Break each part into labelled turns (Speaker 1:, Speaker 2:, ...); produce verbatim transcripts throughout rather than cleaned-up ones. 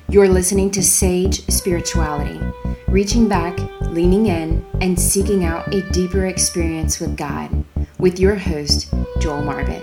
Speaker 1: You're listening to Sage Spirituality, reaching back, leaning in, and seeking out a deeper experience with God, with your host, Joel Marbett.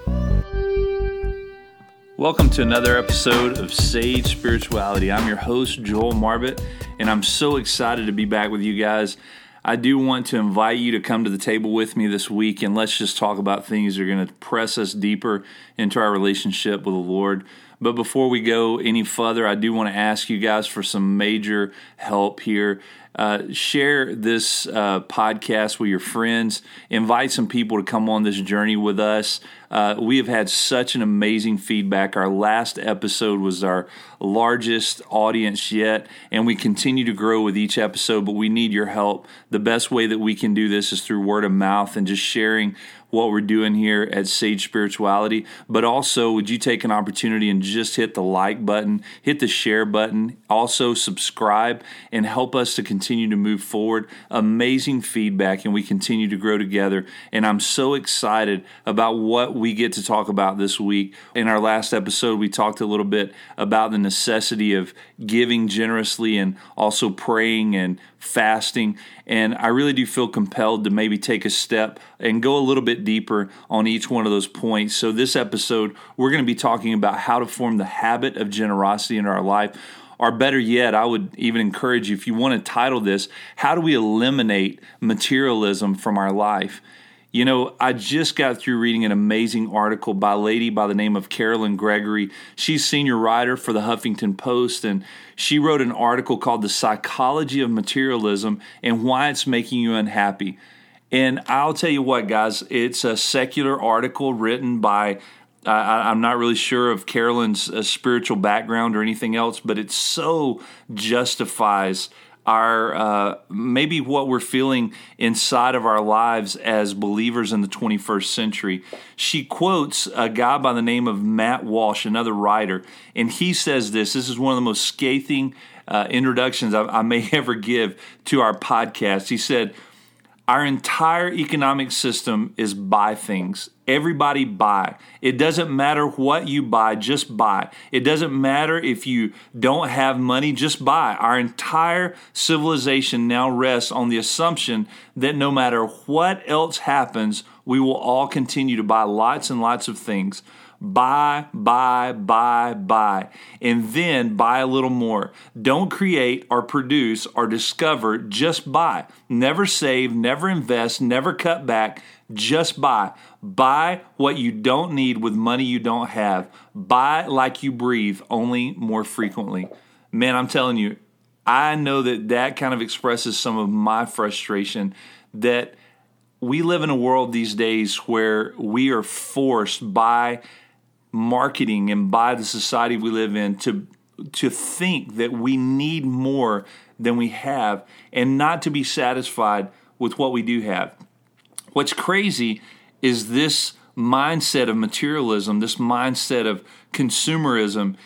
Speaker 2: Welcome to another episode of Sage Spirituality. I'm your host, Joel Marbett, and I'm so excited to be back with you guys. I do want to invite you to come to the table with me this week, and let's just talk about things that are going to press us deeper into our relationship with the Lord. But before we go any further, I do want to ask you guys for some major help here. Uh, share this uh, podcast with your friends. Invite some people to come on this journey with us. Uh, we have had such an amazing feedback. Our last episode was our largest audience yet, and we continue to grow with each episode, but we need your help. The best way that we can do this is through word of mouth and just sharing what we're doing here at Sage Spirituality. But also, would you take an opportunity and just hit the like button, hit the share button, also subscribe, and help us to continue to move forward. Amazing feedback, and we continue to grow together. And I'm so excited about what we get to talk about this week. In our last episode, we talked a little bit about the necessity of giving generously and also praying and fasting. And I really do feel compelled to maybe take a step and go a little bit deeper on each one of those points. So this episode, we're going to be talking about how to form the habit of generosity in our life. Or better yet, I would even encourage you, if you want to title this, How Do We Eliminate Materialism from Our Life? You know, I just got through reading an amazing article by a lady by the name of Carolyn Gregory. She's senior writer for the Huffington Post, and she wrote an article called The Psychology of Materialism and Why It's Making You Unhappy. And I'll tell you what, guys, it's a secular article written by, uh, I'm not really sure of Carolyn's uh, spiritual background or anything else, but it so justifies our uh, maybe what we're feeling inside of our lives as believers in the twenty-first century. She quotes a guy by the name of Matt Walsh, another writer, and he says this. This is one of the most scathing uh, introductions I, I may ever give to our podcast. He said, "Our entire economic system is buy things. Everybody buy. It doesn't matter what you buy, just buy. It doesn't matter if you don't have money, just buy. Our entire civilization now rests on the assumption that no matter what else happens, we will all continue to buy lots and lots of things. Buy, buy, buy, buy, and then buy a little more. Don't create or produce or discover, just buy. Never save, never invest, never cut back, just buy. Buy what you don't need with money you don't have. Buy like you breathe, only more frequently." Man, I'm telling you, I know that that kind of expresses some of my frustration that we live in a world these days where we are forced by marketing and by the society we live in to to think that we need more than we have and not to be satisfied with what we do have. What's crazy is this mindset of materialism, this mindset of consumerism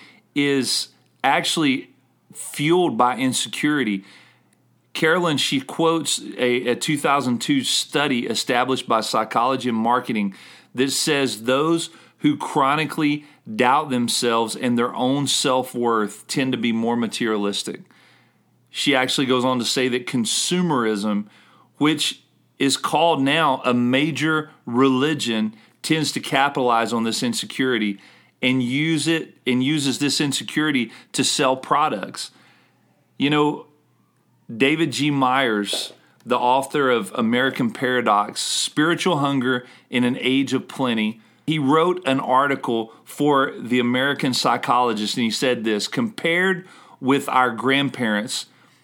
Speaker 2: is actually fueled by insecurity. Carolyn, she quotes a, a two thousand two study established by Psychology and Marketing that says those who chronically doubt themselves and their own self-worth tend to be more materialistic. She actually goes on to say that consumerism, which is called now a major religion, tends to capitalize on this insecurity and use it and uses this insecurity to sell products. You know, David G. Myers, the author of American Paradox, Spiritual Hunger in an Age of Plenty, he wrote an article for the American Psychologist, and he said this: "Compared with our grandparents,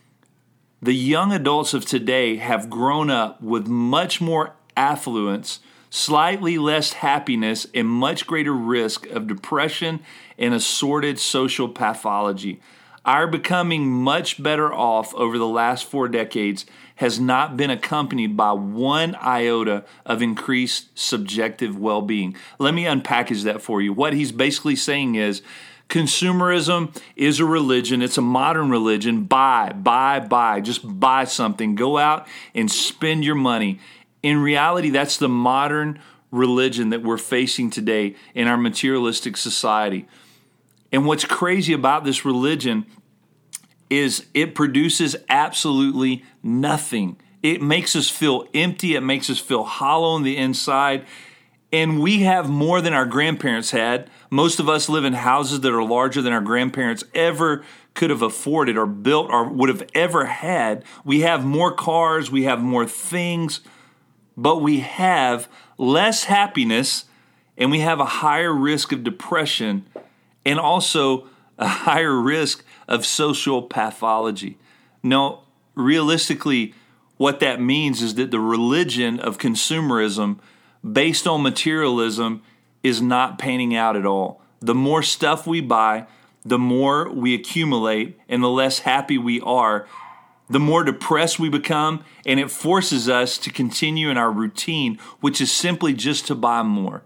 Speaker 2: the young adults of today have grown up with much more affluence, slightly less happiness, and much greater risk of depression and assorted social pathology. Our becoming much better off over the last four decades has not been accompanied by one iota of increased subjective well-being." Let me unpackage that for you. What he's basically saying is consumerism is a religion. It's a modern religion. Buy, buy, buy. Just buy something. Go out and spend your money. In reality, that's the modern religion that we're facing today in our materialistic society. And what's crazy about this religion is it produces absolutely nothing. It makes us feel empty. It makes us feel hollow on the inside. And we have more than our grandparents had. Most of us live in houses that are larger than our grandparents ever could have afforded or built or would have ever had. We have more cars. We have more things. But we have less happiness, and we have a higher risk of depression, and also a higher risk of social pathology. No, realistically, what that means is that the religion of consumerism based on materialism is not panning out at all. The more stuff we buy, the more we accumulate, and the less happy we are, the more depressed we become, and it forces us to continue in our routine, which is simply just to buy more.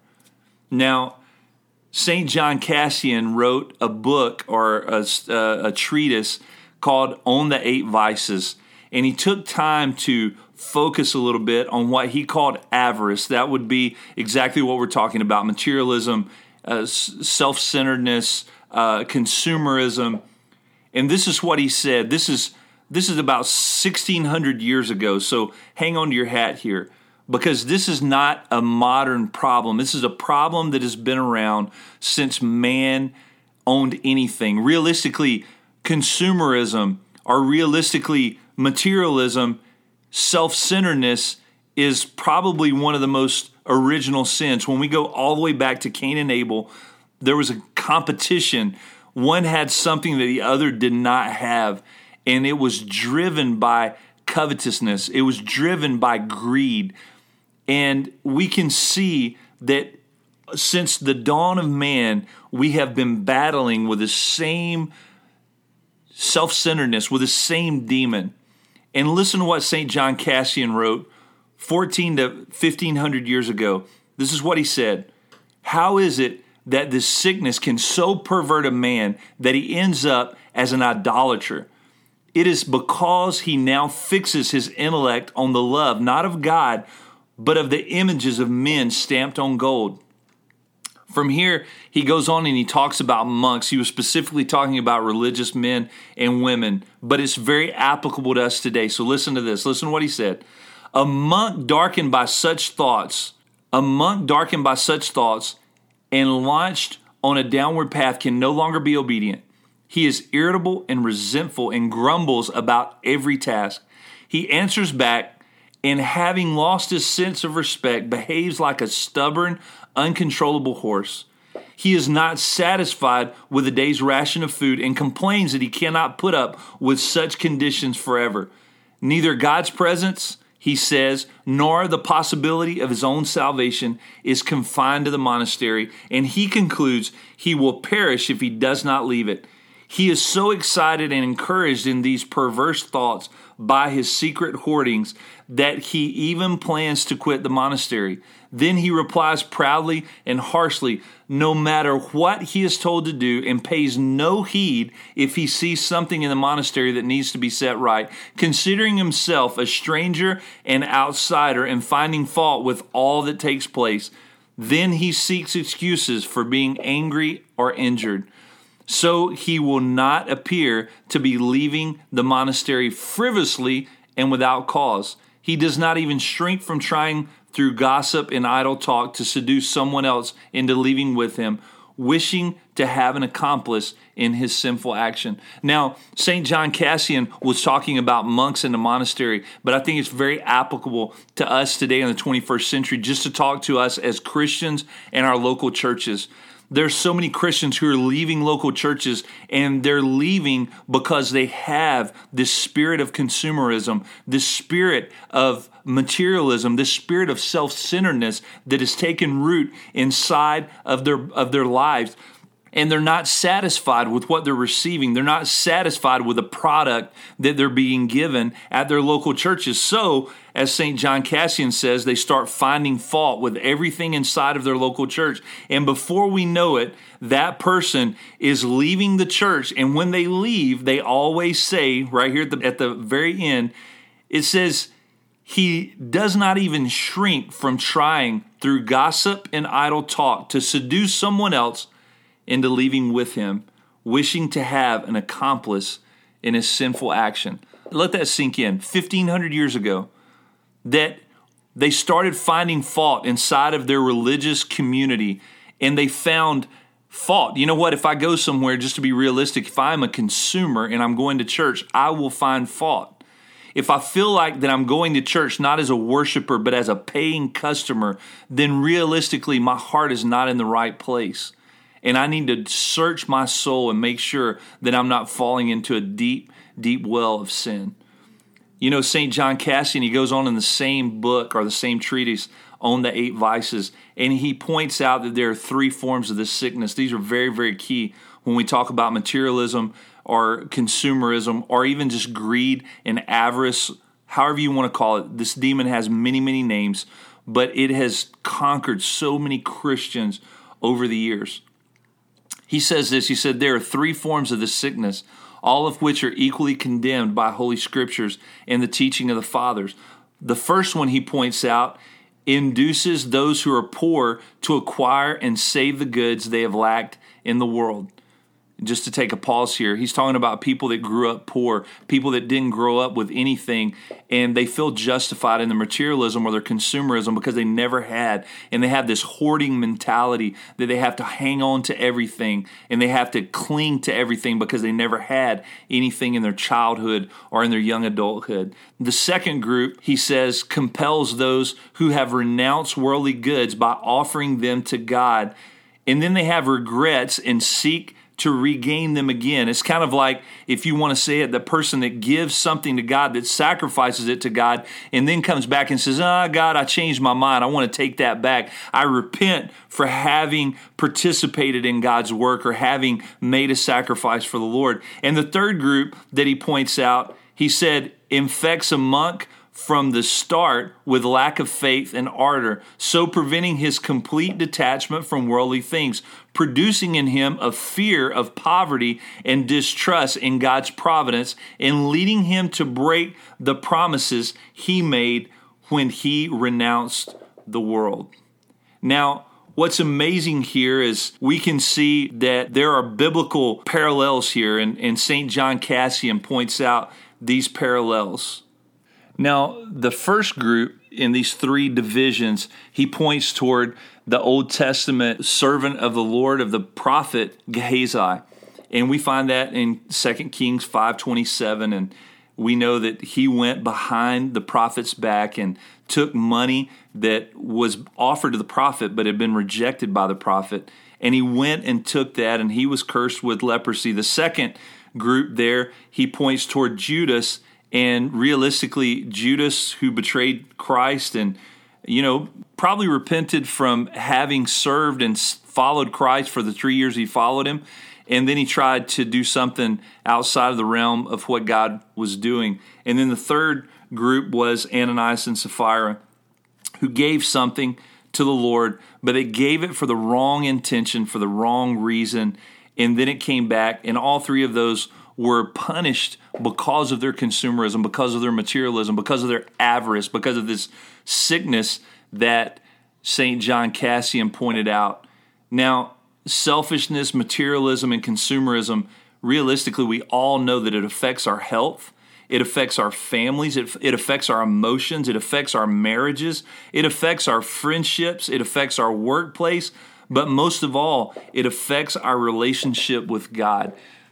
Speaker 2: Now, Saint John Cassian wrote a book or a, a, a treatise called On the Eight Vices, and he took time to focus a little bit on what he called avarice. That would be exactly what we're talking about: materialism, uh, self-centeredness, uh, consumerism. And this is what he said. This is this is about sixteen hundred years ago, so hang on to your hat here, because this is not a modern problem. This is a problem that has been around since man owned anything. Realistically, consumerism, or realistically, materialism, self-centeredness is probably one of the most original sins. When we go all the way back to Cain and Abel, there was a competition. One had something that the other did not have, and it was driven by covetousness. It was driven by greed. And we can see that since the dawn of man, we have been battling with the same self-centeredness, with the same demon. And listen to what Saint John Cassian wrote fourteen to fifteen hundred years ago. This is what he said: "How is it that this sickness can so pervert a man that he ends up as an idolater? It is because he now fixes his intellect on the love, not of God, but of the images of men stamped on gold." From here, he goes on and he talks about monks. He was specifically talking about religious men and women, but it's very applicable to us today. So listen to this. Listen to what he said. A monk darkened by such thoughts, a monk darkened by such thoughts and launched on a downward path can no longer be obedient. He is irritable and resentful and grumbles about every task. He answers back, and having lost his sense of respect, behaves like a stubborn, uncontrollable horse. He is not satisfied with a day's ration of food and complains that he cannot put up with such conditions forever. Neither God's presence, he says, nor the possibility of his own salvation is confined to the monastery, and he concludes he will perish if he does not leave it. He is so excited and encouraged in these perverse thoughts by his secret hoardings that he even plans to quit the monastery. Then he replies proudly and harshly, no matter what he is told to do, and pays no heed if he sees something in the monastery that needs to be set right, considering himself a stranger and outsider and finding fault with all that takes place. Then he seeks excuses for being angry or injured. So he will not appear to be leaving the monastery frivolously and without cause. He does not even shrink from trying through gossip and idle talk to seduce someone else into leaving with him, wishing to have an accomplice in his sinful action. Now, Saint John Cassian was talking about monks in the monastery, but I think it's very applicable to us today in the twenty-first century just to talk to us as Christians and our local churches. There's so many Christians who are leaving local churches, and they're leaving because they have this spirit of consumerism, this spirit of materialism, this spirit of self-centeredness that has taken root inside of their of their lives. And they're not satisfied with what they're receiving. They're not satisfied with the product that they're being given at their local churches. So, as Saint John Cassian says, they start finding fault with everything inside of their local church. And before we know it, that person is leaving the church. And when they leave, they always say, right here at the, at the very end, it says, he does not even shrink from trying through gossip and idle talk to seduce someone else into leaving with him, wishing to have an accomplice in his sinful action. Let that sink in. fifteen hundred years ago, that they started finding fault inside of their religious community, and they found fault. You know what? If I go somewhere, just to be realistic, if I'm a consumer and I'm going to church, I will find fault. If I feel like that I'm going to church not as a worshiper, but as a paying customer, then realistically, my heart is not in the right place. And I need to search my soul and make sure that I'm not falling into a deep, deep well of sin. You know, Saint John Cassian, he goes on in the same book or the same treatise on the eight vices, and he points out that there are three forms of this sickness. These are very, very key when we talk about materialism or consumerism or even just greed and avarice, however you want to call it. This demon has many, many names, but it has conquered so many Christians over the years. He says this, he said, there are three forms of this sickness, all of which are equally condemned by Holy Scriptures and the teaching of the fathers. The first one, he points out, induces those who are poor to acquire and save the goods they have lacked in the world. Just to take a pause here, he's talking about people that grew up poor, people that didn't grow up with anything, and they feel justified in their materialism or their consumerism because they never had, and they have this hoarding mentality that they have to hang on to everything, and they have to cling to everything because they never had anything in their childhood or in their young adulthood. The second group, he says, compels those who have renounced worldly goods by offering them to God, and then they have regrets and seek to regain them again. It's kind of like, if you want to say it, the person that gives something to God, that sacrifices it to God, and then comes back and says, ah, oh, God, I changed my mind. I want to take that back. I repent for having participated in God's work or having made a sacrifice for the Lord. And the third group that he points out, he said, infects a monk from the start with lack of faith and ardor, so preventing his complete detachment from worldly things, producing in him a fear of poverty and distrust in God's providence, and leading him to break the promises he made when he renounced the world. Now, what's amazing here is we can see that there are biblical parallels here, and, and Saint John Cassian points out these parallels. Now, the first group in these three divisions, he points toward the Old Testament servant of the Lord, of the prophet Gehazi. And we find that in Second Kings five twenty-seven, and we know that he went behind the prophet's back and took money that was offered to the prophet but had been rejected by the prophet. And he went and took that, and he was cursed with leprosy. The second group there, he points toward Judas. And realistically, Judas, who betrayed Christ and, you know, probably repented from having served and followed Christ for the three years he followed him. And then he tried to do something outside of the realm of what God was doing. And then the third group was Ananias and Sapphira, who gave something to the Lord, but they gave it for the wrong intention, for the wrong reason. And then it came back, and all three of those were punished because of their consumerism, because of their materialism, because of their avarice, because of this sickness that Saint John Cassian pointed out. Now, selfishness, materialism, and consumerism, realistically, we all know that it affects our health, it affects our families, it, it affects our emotions, it affects our marriages, it affects our friendships, it affects our workplace, but most of all, it affects our relationship with God.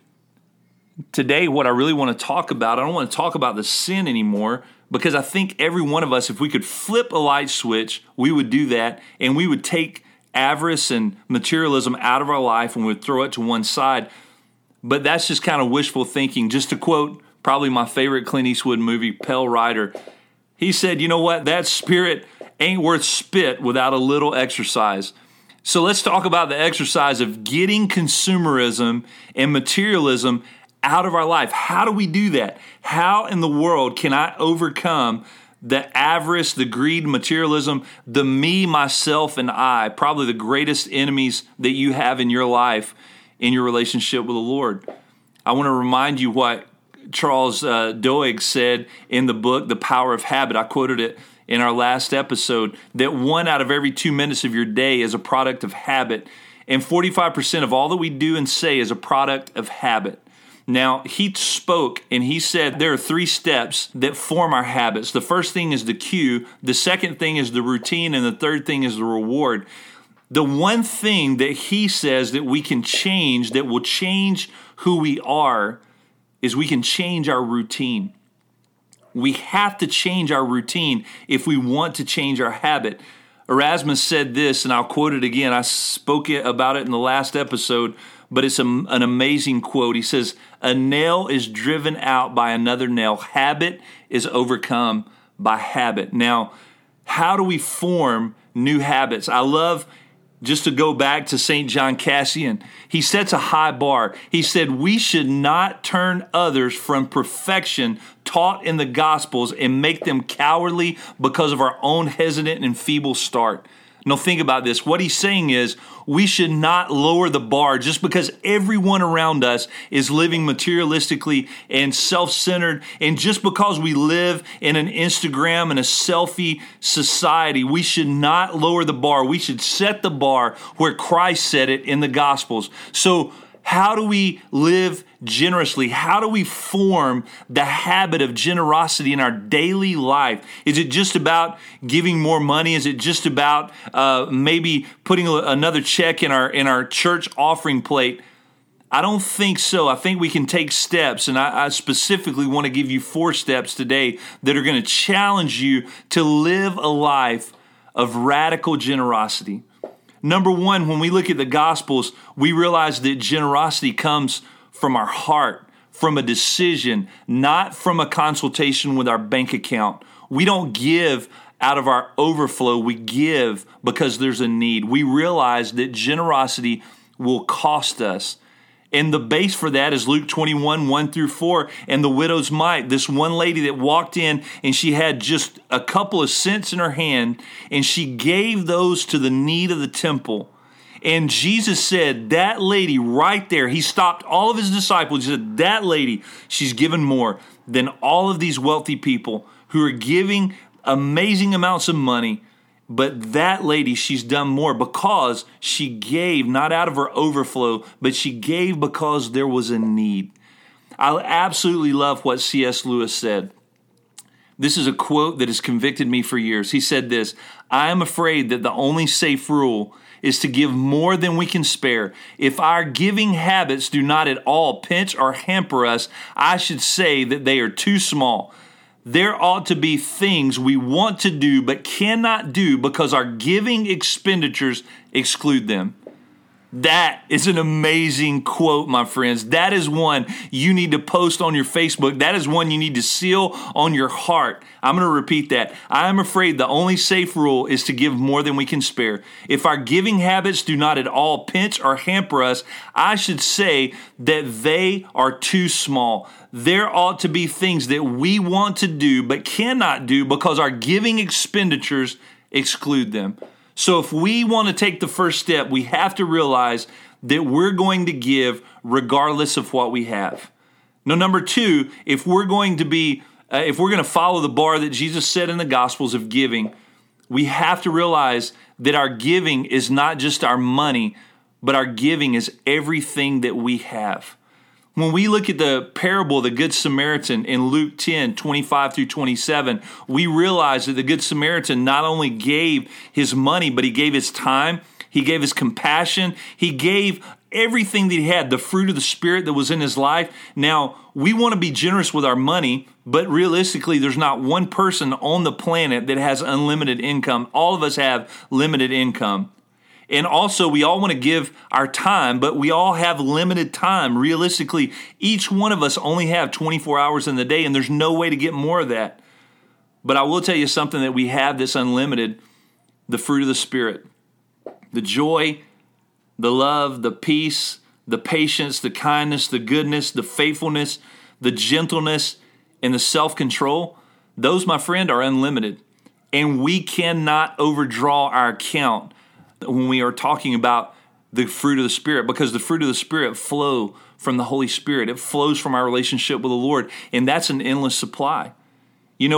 Speaker 2: Today, what I really want to talk about, I don't want to talk about the sin anymore, because I think every one of us, if we could flip a light switch, we would do that, and we would take avarice and materialism out of our life and we would throw it to one side. But that's just kind of wishful thinking. Just to quote probably my favorite Clint Eastwood movie, Pale Rider, he said, you know what, that spirit ain't worth spit without a little exercise. So let's talk about the exercise of getting consumerism and materialism out of our life. How do we do that? How in the world can I overcome the avarice, the greed, materialism, the me, myself, and I, probably the greatest enemies that you have in your life, in your relationship with the Lord? I want to remind you what Charles uh, Duhigg said in the book, The Power of Habit. I quoted it in our last episode, that one out of every two minutes of your day is a product of habit. And forty-five percent of all that we do and say is a product of habit. Now, he spoke and he said there are three steps that form our habits. The first thing is the cue. The second thing is the routine. And the third thing is the reward. The one thing that he says that we can change, that will change who we are, is we can change our routine. We have to change our routine if we want to change our habit. Erasmus said this, and I'll quote it again. I spoke about it in the last episode, but it's a, an amazing quote. He says, "A nail is driven out by another nail. Habit is overcome by habit." Now, how do we form new habits? I love, just to go back to Saint John Cassian, he sets a high bar. He said, we should not turn others from perfection taught in the Gospels and make them cowardly because of our own hesitant and feeble start. Now think about this. What he's saying is we should not lower the bar just because everyone around us is living materialistically and self-centered. And just because we live in an Instagram and a selfie society, we should not lower the bar. We should set the bar where Christ set it in the Gospels. So how do we live generously? How do we form the habit of generosity in our daily life? Is it just about giving more money? Is it just about uh, maybe putting another check in our in our church offering plate? I don't think so. I think we can take steps, and I, I specifically want to give you four steps today that are going to challenge you to live a life of radical generosity. Number one, when we look at the Gospels, we realize that generosity comes from our heart, from a decision, not from a consultation with our bank account. We don't give out of our overflow. We give because there's a need. We realize that generosity will cost us. And the base for that is Luke twenty-one, one through four, and the widow's mite. This one lady that walked in and she had just a couple of cents in her hand, and she gave those to the need of the temple. And Jesus said, that lady right there, he stopped all of his disciples. He said, that lady, she's given more than all of these wealthy people who are giving amazing amounts of money. But that lady, she's done more because she gave not out of her overflow, but she gave because there was a need. I absolutely love what C S Lewis said. This is a quote that has convicted me for years. He said this, "I am afraid that the only safe rule is to give more than we can spare. If our giving habits do not at all pinch or hamper us, I should say that they are too small. There ought to be things we want to do but cannot do because our giving expenditures exclude them." That is an amazing quote, my friends. That is one you need to post on your Facebook. That is one you need to seal on your heart. I'm going to repeat that. I am afraid the only safe rule is to give more than we can spare. If our giving habits do not at all pinch or hamper us, I should say that they are too small. There ought to be things that we want to do but cannot do because our giving expenditures exclude them. So if we want to take the first step, we have to realize that we're going to give regardless of what we have. Now, number two, if we're going to be, uh, if we're going to follow the bar that Jesus said in the Gospels of giving, we have to realize that our giving is not just our money, but our giving is everything that we have. When we look at the parable of the Good Samaritan in Luke ten, twenty-five through twenty-seven, we realize that the Good Samaritan not only gave his money, but he gave his time, he gave his compassion, he gave everything that he had, the fruit of the Spirit that was in his life. Now, we want to be generous with our money, but realistically, there's not one person on the planet that has unlimited income. All of us have limited income. And also, we all want to give our time, but we all have limited time. Realistically, each one of us only have twenty-four hours in the day, and there's no way to get more of that. But I will tell you something that we have that's unlimited, the fruit of the Spirit. The joy, the love, the peace, the patience, the kindness, the goodness, the faithfulness, the gentleness, and the self-control. Those, my friend, are unlimited. And we cannot overdraw our account when we are talking about the fruit of the Spirit, because the fruit of the Spirit flow from the Holy Spirit. It flows from our relationship with the Lord, and that's an endless supply. You know,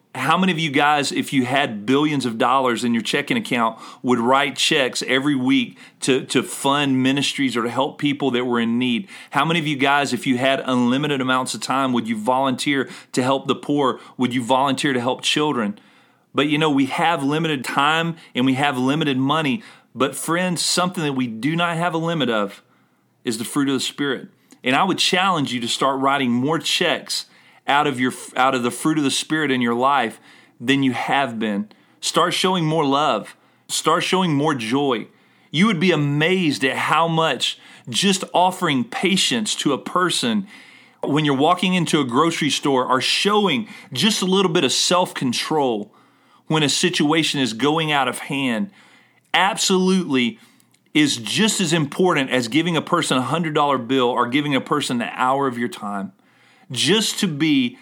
Speaker 2: How many of you guys, if you had billions of dollars in your checking account, would write checks every week to, to fund ministries or to help people that were in need? How many of you guys, if you had unlimited amounts of time, would you volunteer to help the poor? Would you volunteer to help children? But you know, we have limited time and we have limited money. But friends, something that we do not have a limit of is the fruit of the Spirit. And I would challenge you to start writing more checks out of your out of the fruit of the Spirit in your life than you have been. Start showing more love. Start showing more joy. You would be amazed at how much just offering patience to a person when you're walking into a grocery store, or showing just a little bit of self-control when a situation is going out of hand, absolutely is just as important as giving a person a one hundred dollar bill or giving a person an hour of your time. Just to be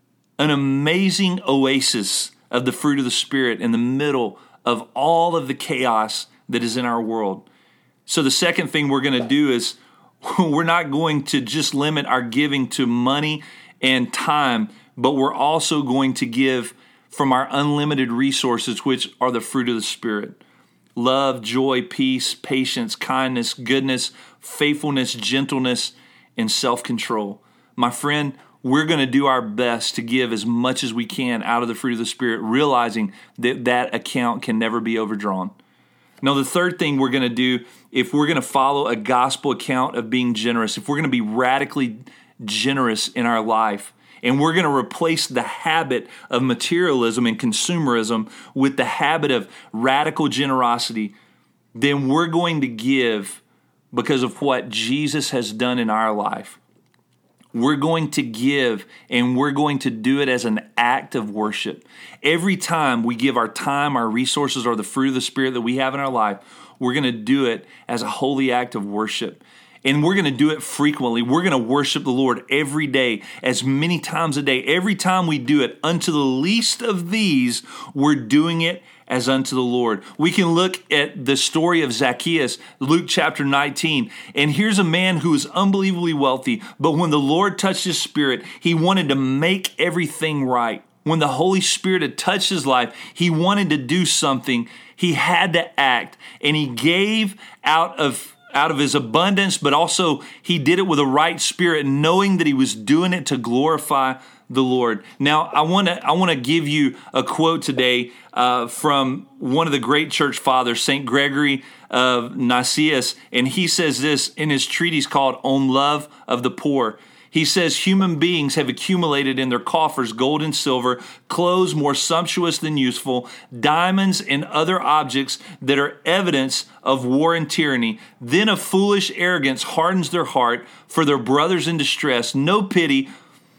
Speaker 2: an amazing oasis of the fruit of the Spirit in the middle of all of the chaos that is in our world. So the second thing we're going to do is we're not going to just limit our giving to money and time, but we're also going to give from our unlimited resources, which are the fruit of the Spirit. Love, joy, peace, patience, kindness, goodness, faithfulness, gentleness, and self-control. My friend, we're going to do our best to give as much as we can out of the fruit of the Spirit, realizing that that account can never be overdrawn. Now, the third thing we're going to do, if we're going to follow a gospel account of being generous, if we're going to be radically generous in our life, and we're going to replace the habit of materialism and consumerism with the habit of radical generosity, then we're going to give because of what Jesus has done in our life. We're going to give, and we're going to do it as an act of worship. Every time we give our time, our resources, or the fruit of the Spirit that we have in our life, we're going to do it as a holy act of worship. And we're going to do it frequently. We're going to worship the Lord every day, as many times a day. Every time we do it, unto the least of these, we're doing it as unto the Lord. We can look at the story of Zacchaeus, Luke chapter nineteen. And here's a man who is unbelievably wealthy, but when the Lord touched his spirit, he wanted to make everything right. When the Holy Spirit had touched his life, he wanted to do something. He had to act, and he gave out of out of his abundance, but also he did it with a right spirit, knowing that he was doing it to glorify the Lord. Now, I want to I want to give you a quote today uh, from one of the great church fathers, Saint Gregory of Nyssa, and he says this in his treatise called On Love of the Poor. He says, human beings have accumulated in their coffers gold and silver, clothes more sumptuous than useful, diamonds and other objects that are evidence of war and tyranny. Then a foolish arrogance hardens their heart for their brothers in distress. No pity.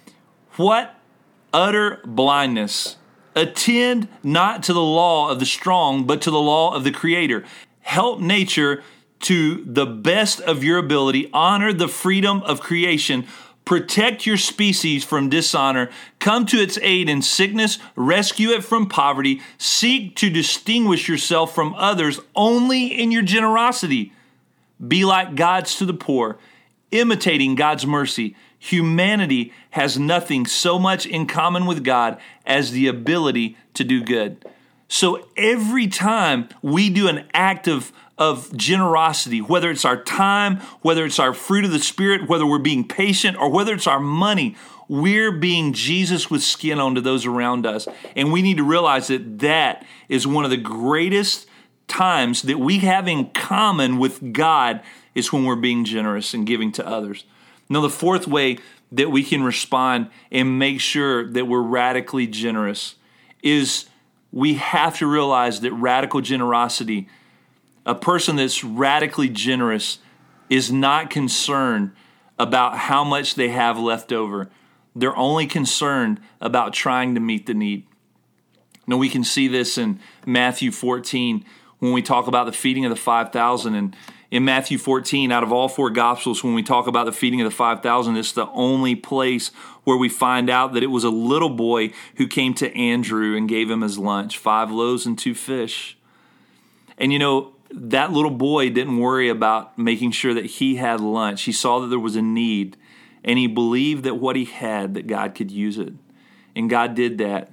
Speaker 2: What utter blindness. Attend not to the law of the strong, but to the law of the Creator. Help nature to the best of your ability. Honor the freedom of creation. Protect your species from dishonor. Come to its aid in sickness. Rescue it from poverty. Seek to distinguish yourself from others only in your generosity. Be like God's to the poor, imitating God's mercy. Humanity has nothing so much in common with God as the ability to do good. So every time we do an act of of generosity, whether it's our time, whether it's our fruit of the Spirit, whether we're being patient, or whether it's our money, we're being Jesus with skin on to those around us. And we need to realize that that is one of the greatest times that we have in common with God is when we're being generous and giving to others. Now, the fourth way that we can respond and make sure that we're radically generous is we have to realize that radical generosity, a person that's radically generous, is not concerned about how much they have left over. They're only concerned about trying to meet the need. Now, we can see this in Matthew fourteen when we talk about the feeding of the five thousand. And in Matthew fourteen, out of all four Gospels, when we talk about the feeding of the five thousand, it's the only place where we find out that it was a little boy who came to Andrew and gave him his lunch, five loaves and two fish. And you know, that little boy didn't worry about making sure that he had lunch. He saw that there was a need, and he believed that what he had, that God could use it. And God did that.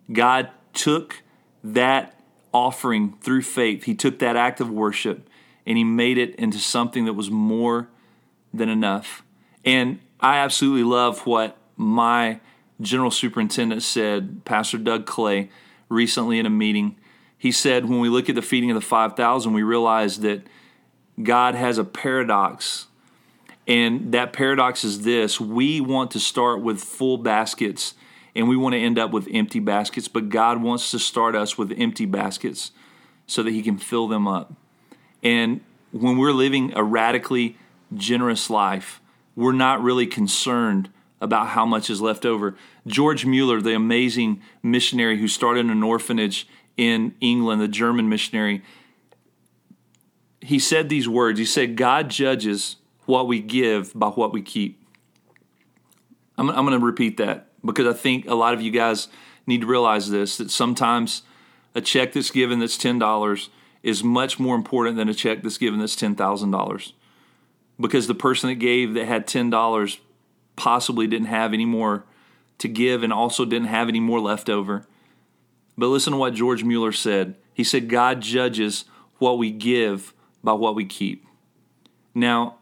Speaker 2: God took that offering through faith. He took that act of worship and he made it into something that was more than enough. And I absolutely love what my general superintendent said, Pastor Doug Clay, recently in a meeting. He said, when we look at the feeding of the five thousand, we realize that God has a paradox. And that paradox is this: we want to start with full baskets and we want to end up with empty baskets, but God wants to start us with empty baskets so that he can fill them up. And when we're living a radically generous life, we're not really concerned about how much is left over. George Mueller, the amazing missionary who started an orphanage in England, the German missionary, he said these words. He said, God judges what we give by what we keep. I'm, I'm going to repeat that because I think a lot of you guys need to realize this, that sometimes a check that's given that's ten dollars is much more important than a check that's given that's ten thousand dollars. Because the person that gave that had ten dollars possibly didn't have any more to give and also didn't have any more left over. But listen to what George Mueller said. He said, God judges what we give by what we keep. Now,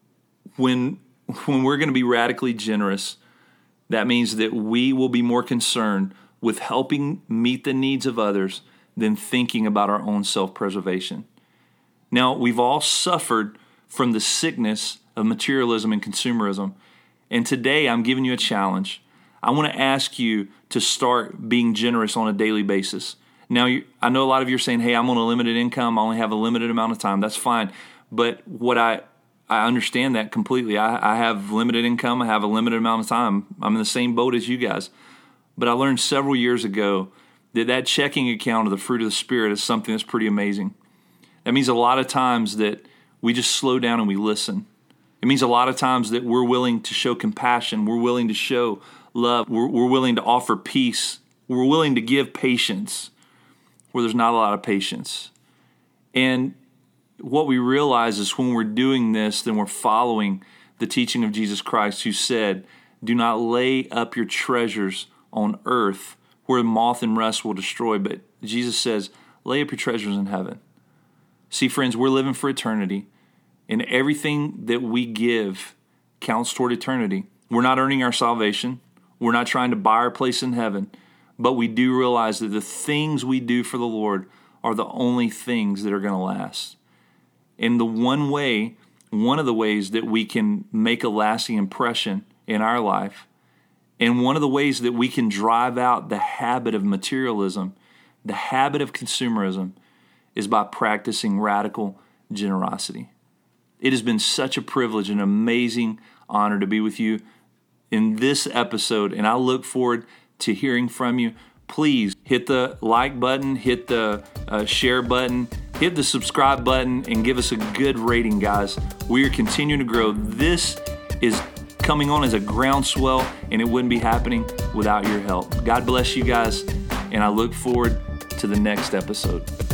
Speaker 2: when, when we're going to be radically generous, that means that we will be more concerned with helping meet the needs of others than thinking about our own self-preservation. Now, we've all suffered from the sickness of materialism and consumerism. And today I'm giving you a challenge. I want to ask you to start being generous on a daily basis. Now, you, I know a lot of you are saying, hey, I'm on a limited income. I only have a limited amount of time. That's fine. But what I I understand that completely. I, I have limited income. I have a limited amount of time. I'm in the same boat as you guys. But I learned several years ago that that checking account of the fruit of the Spirit is something that's pretty amazing. That means a lot of times that we just slow down and we listen. It means a lot of times that we're willing to show compassion. We're willing to show love. We're, we're willing to offer peace. We're willing to give patience where there's not a lot of patience. And what we realize is when we're doing this, then we're following the teaching of Jesus Christ, who said, do not lay up your treasures on earth where moth and rust will destroy. But Jesus says, lay up your treasures in heaven. See, friends, we're living for eternity, and everything that we give counts toward eternity. We're not earning our salvation. We're not trying to buy our place in heaven, but we do realize that the things we do for the Lord are the only things that are going to last. And the one way, one of the ways that we can make a lasting impression in our life, and one of the ways that we can drive out the habit of materialism, the habit of consumerism, is by practicing radical generosity. It has been such a privilege and amazing honor to be with you in this episode, and I look forward to hearing from you. Please hit the like button, hit the uh, share button, hit the subscribe button, and give us a good rating, guys. We are continuing to grow. This is coming on as a groundswell, and it wouldn't be happening without your help. God bless you guys, and I look forward to the next episode.